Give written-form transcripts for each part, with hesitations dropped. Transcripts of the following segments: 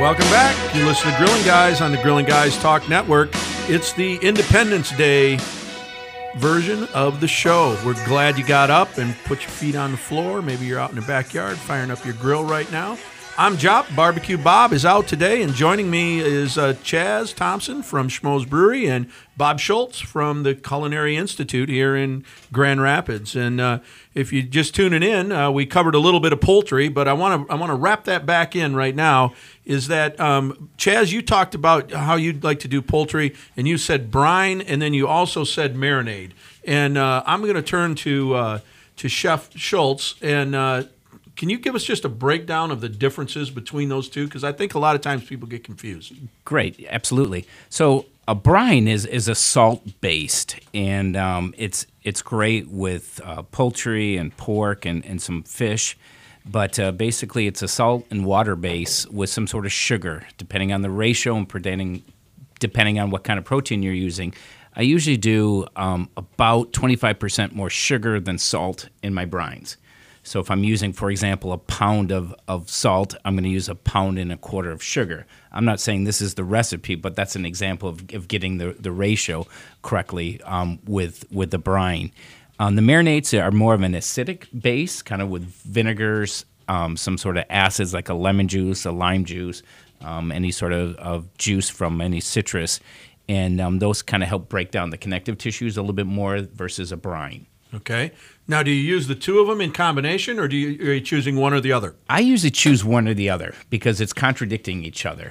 Welcome back. You listen to Grilling Guys on the Grilling Guys Talk Network. It's the Independence Day version of the show. We're glad you got up and put your feet on the floor. Maybe you're out in the backyard firing up your grill right now. I'm Jop. Barbecue Bob is out today, and joining me is Chaz Thompson from Schmoes Brewery and Bob Schultz from the Culinary Institute here in Grand Rapids. And if you're just tuning in, we covered a little bit of poultry, but I want to wrap that back in right now. Is that Chaz? You talked about how you'd like to do poultry, and you said brine, and then you also said marinade. And I'm going to turn to Chef Schultz and. Can you give us just a breakdown of the differences between those two? Because I think a lot of times people get confused. Great, absolutely. So a brine is a salt-based, and it's great with poultry and pork and some fish. But basically it's a salt and water base with some sort of sugar, depending on the ratio and depending on what kind of protein you're using. I usually do about 25% more sugar than salt in my brines. So if I'm using, for example, a pound of salt, I'm going to use 1.25 pounds of sugar. I'm not saying this is the recipe, but that's an example of getting the ratio correctly with the brine. The marinades are more of an acidic base, kind of with vinegars, some sort of acids like a lemon juice, a lime juice, any sort of juice from any citrus. And those kind of help break down the connective tissues a little bit more versus a brine. Okay. Now, do you use the two of them in combination, or are you choosing one or the other? I usually choose one or the other because it's contradicting each other.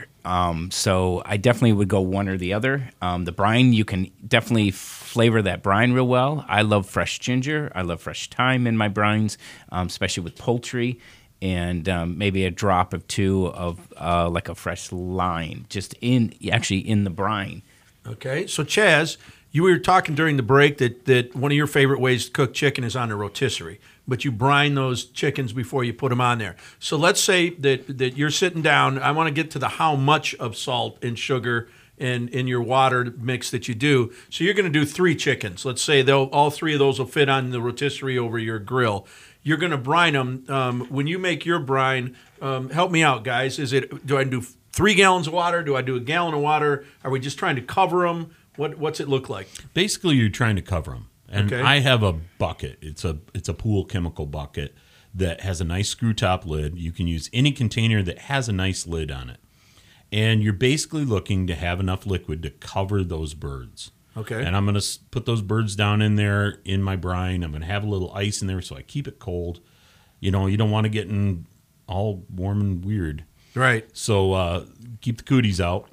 So I definitely would go one or the other. The brine, you can definitely flavor that brine real well. I love fresh ginger. I love fresh thyme in my brines, especially with poultry, and maybe a drop of two of like a fresh lime just in the brine. Okay. So, Chaz, you were talking during the break that one of your favorite ways to cook chicken is on a rotisserie, but you brine those chickens before you put them on there. So let's say that you're sitting down. I want to get to the how much of salt and sugar in your water mix that you do. So you're going to do 3 chickens. Let's say all 3 of those will fit on the rotisserie over your grill. You're going to brine them. When you make your brine, help me out, guys. Do I do 3 gallons of water? Do I do a gallon of water? Are we just trying to cover them? What's it look like? Basically, you're trying to cover them. And okay. I have a bucket. It's a pool chemical bucket that has a nice screw top lid. You can use any container that has a nice lid on it. And you're basically looking to have enough liquid to cover those birds. Okay. And I'm going to put those birds down in there in my brine. I'm going to have a little ice in there so I keep it cold. You don't want to get all warm and weird. Right. So keep the cooties out.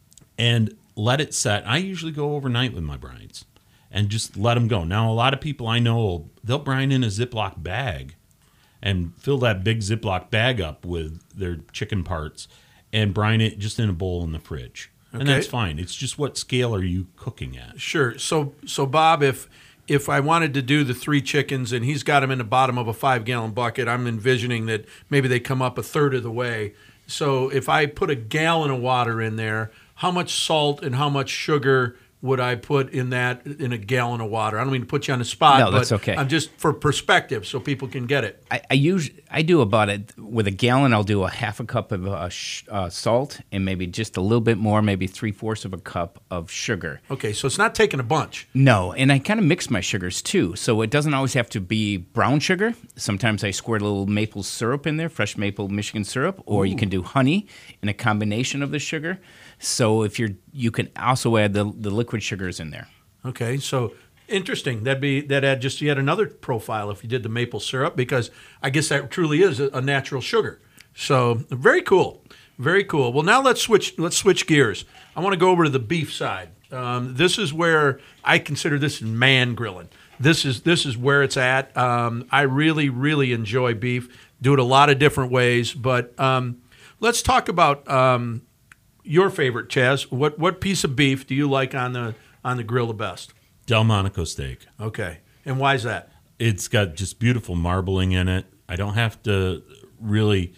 And let it set. I usually go overnight with my brines and just let them go. Now, a lot of people I know, they'll brine in a Ziploc bag and fill that big Ziploc bag up with their chicken parts and brine it just in a bowl in the fridge. Okay. And that's fine. It's just what scale are you cooking at? Sure. So Bob, if I wanted to do the 3 chickens and he's got them in the bottom of a 5-gallon bucket, I'm envisioning that maybe they come up a third of the way. So if I put a gallon of water in there, how much salt and how much sugar would I put in a gallon of water? I don't mean to put you on the spot. No, that's but okay. I'm just for perspective so people can get it. I do about it with a gallon. I'll do a half a cup of salt and maybe just a little bit more, maybe 3/4 of a cup of sugar. Okay, so it's not taking a bunch. No, and I kind of mix my sugars too, so it doesn't always have to be brown sugar. Sometimes I squirt a little maple syrup in there, fresh maple Michigan syrup, or you can do honey in a combination of the sugar. So you can also add the liquid sugars in there. Okay, so interesting. That'd add just yet another profile if you did the maple syrup, because I guess that truly is a natural sugar. So very cool, very cool. Well, now let's switch gears. I want to go over to the beef side. This is where I consider this man grilling. This is where it's at. I really, really enjoy beef. Do it a lot of different ways, but let's talk about your favorite, Chaz. What piece of beef do you like on the grill the best? Delmonico steak. Okay. And why is that? It's got just beautiful marbling in it. I don't have to really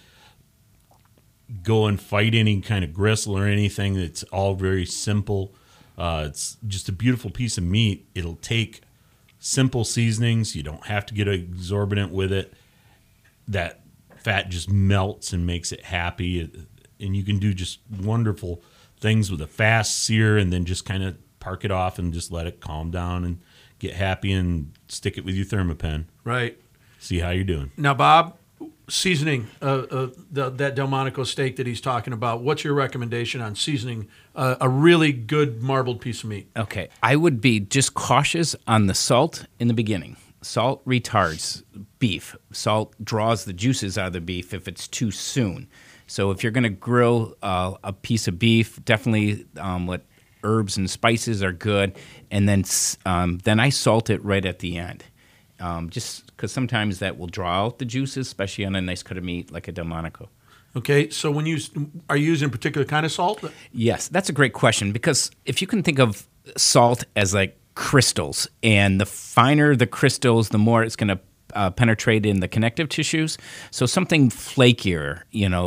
go and fight any kind of gristle or anything. It's all very simple. It's just a beautiful piece of meat. It'll take simple seasonings. You don't have to get exorbitant with it. That fat just melts and makes it happy. and you can do just wonderful things with a fast sear, and then just kind of park it off and just let it calm down and get happy, and stick it with your Thermapen. Right. See how you're doing. Now, Bob, seasoning that Delmonico steak that he's talking about, what's your recommendation on seasoning a really good marbled piece of meat? Okay. I would be just cautious on the salt in the beginning. Salt retards beef. Salt draws the juices out of the beef if it's too soon. So if you're going to grill a piece of beef, definitely let herbs and spices are good, and then I salt it right at the end, just because sometimes that will draw out the juices, especially on a nice cut of meat like a Delmonico. Okay, so when are you using a particular kind of salt? Yes, that's a great question, because if you can think of salt as like crystals, and the finer the crystals, the more it's going to penetrate in the connective tissues. So something flakier,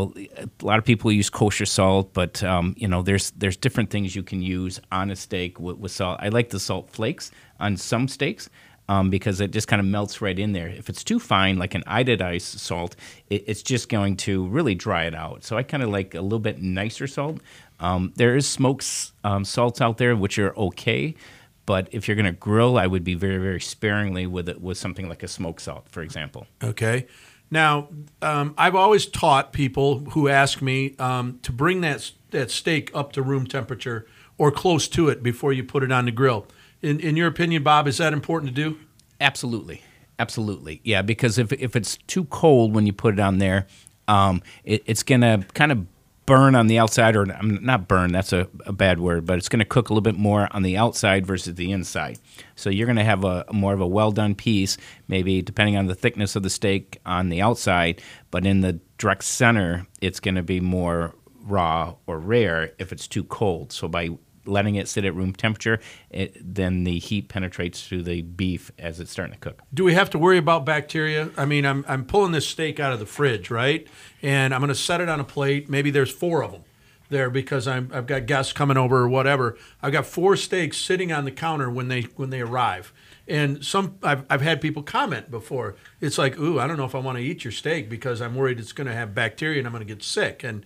a lot of people use kosher salt, but there's different things you can use on a steak with salt. I like the salt flakes on some steaks because it just kind of melts right in there. If it's too fine, like an iodized salt, it's just going to really dry it out. So I kind of like a little bit nicer salt. There is smoked salts out there which are okay. But if you're going to grill, I would be very, very sparingly with something like a smoked salt, for example. Okay. Now, I've always taught people who ask me to bring that steak up to room temperature or close to it before you put it on the grill. In your opinion, Bob, is that important to do? Absolutely. Absolutely. Yeah, because if it's too cold when you put it on there, it's going to kind of burn on the outside, or not burn, that's a bad word, but it's going to cook a little bit more on the outside versus the inside. So you're going to have more of a well-done piece, maybe depending on the thickness of the steak on the outside, but in the direct center, it's going to be more raw or rare if it's too cold. So by letting it sit at room temperature, then the heat penetrates through the beef as it's starting to cook. Do we have to worry about bacteria? I mean, I'm pulling this steak out of the fridge, right? And I'm going to set it on a plate. Maybe there's 4 of them there because I've got guests coming over or whatever. I've got 4 steaks sitting on the counter when they arrive. And I've had people comment before. It's like, ooh, I don't know if I want to eat your steak because I'm worried it's going to have bacteria and I'm going to get sick. And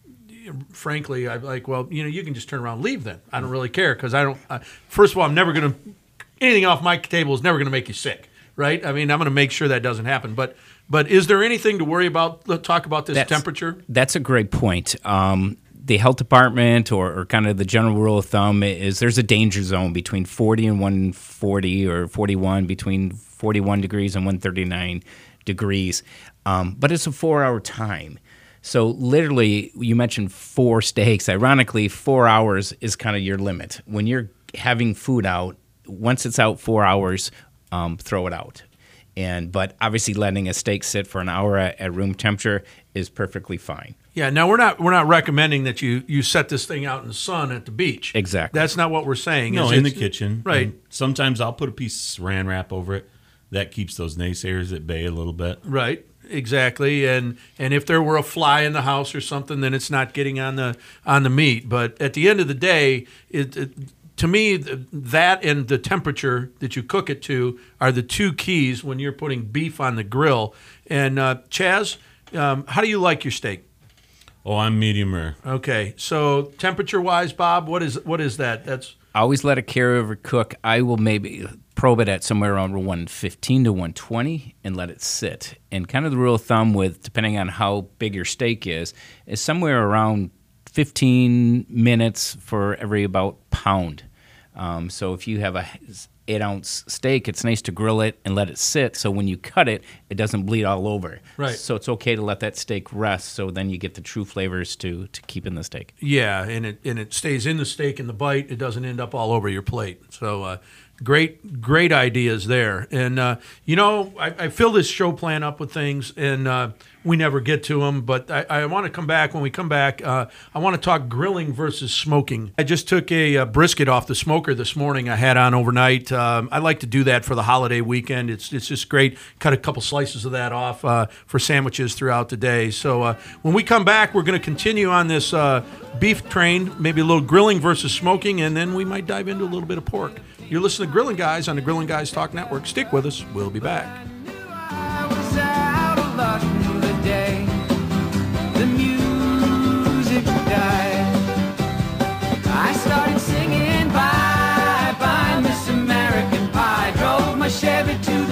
frankly, I'm like, well, you can just turn around and leave then. I don't really care because I don't. First of all, I'm never going to anything off my table is never going to make you sick, right? I mean, I'm going to make sure that doesn't happen. But is there anything to worry about? Let's talk about this temperature. That's a great point. The health department or kind of the general rule of thumb is there's a danger zone between 40 and 140 or 41, between 41 degrees and 139 degrees. But it's a 4-hour time. So literally, you mentioned 4 steaks. Ironically, 4 hours is kind of your limit. When you're having food out, once it's out 4 hours, throw it out. But obviously, letting a steak sit for an hour at room temperature is perfectly fine. Yeah. Now we're not recommending that you set this thing out in the sun at the beach. Exactly. That's not what we're saying. No, in the kitchen. Right. And sometimes I'll put a piece of Saran wrap over it. That keeps those naysayers at bay a little bit. Right. Exactly, and if there were a fly in the house or something, then it's not getting on the meat. But at the end of the day, to me, that and the temperature that you cook it to are the 2 keys when you're putting beef on the grill. And Chaz, how do you like your steak? Oh, I'm medium rare. Okay, so temperature-wise, Bob, what is that? That's I always let it carry over cook. I will maybe probe it at somewhere around 115 to 120 and let it sit. And kind of the rule of thumb with, depending on how big your steak is somewhere around 15 minutes for every about pound. So if you have a 8-ounce steak, it's nice to grill it and let it sit so when you cut it, it doesn't bleed all over. Right. So it's okay to let that steak rest so then you get the true flavors to keep in the steak. Yeah, and it stays in the steak and the bite. It doesn't end up all over your plate. So great ideas there. And, I fill this show plan up with things, and we never get to them. But I want to come back. When we come back, I want to talk grilling versus smoking. I just took a brisket off the smoker this morning. I had on overnight. I like to do that for the holiday weekend. It's just great. Cut a couple slices of that off for sandwiches throughout the day. So when we come back, we're going to continue on this beef train, maybe a little grilling versus smoking, and then we might dive into a little bit of pork. You're listening to Grilling Guys on the Grilling Guys Talk Network. Stick with us. We'll be back. The music died. I started singing bye bye Miss American Pie. Drove my Chevy to